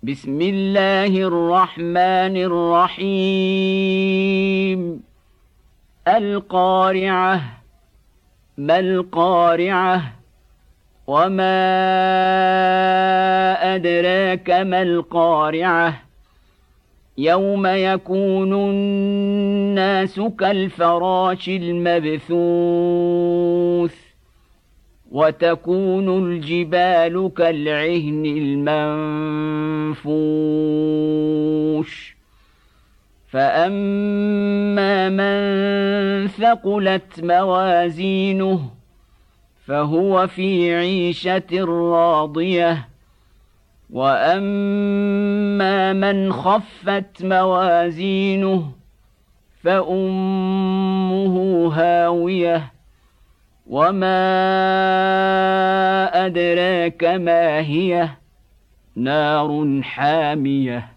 بسم الله الرحمن الرحيم القارعة ما القارعة وما أدراك ما القارعة يوم يكون الناس كالفراش المبثوث وتكون الجبال كالعهن المنفوش فأما من ثقلت موازينه فهو في عيشة راضية وأما من خفت موازينه فأمه هاوية وما أدراك ما هي نار حامية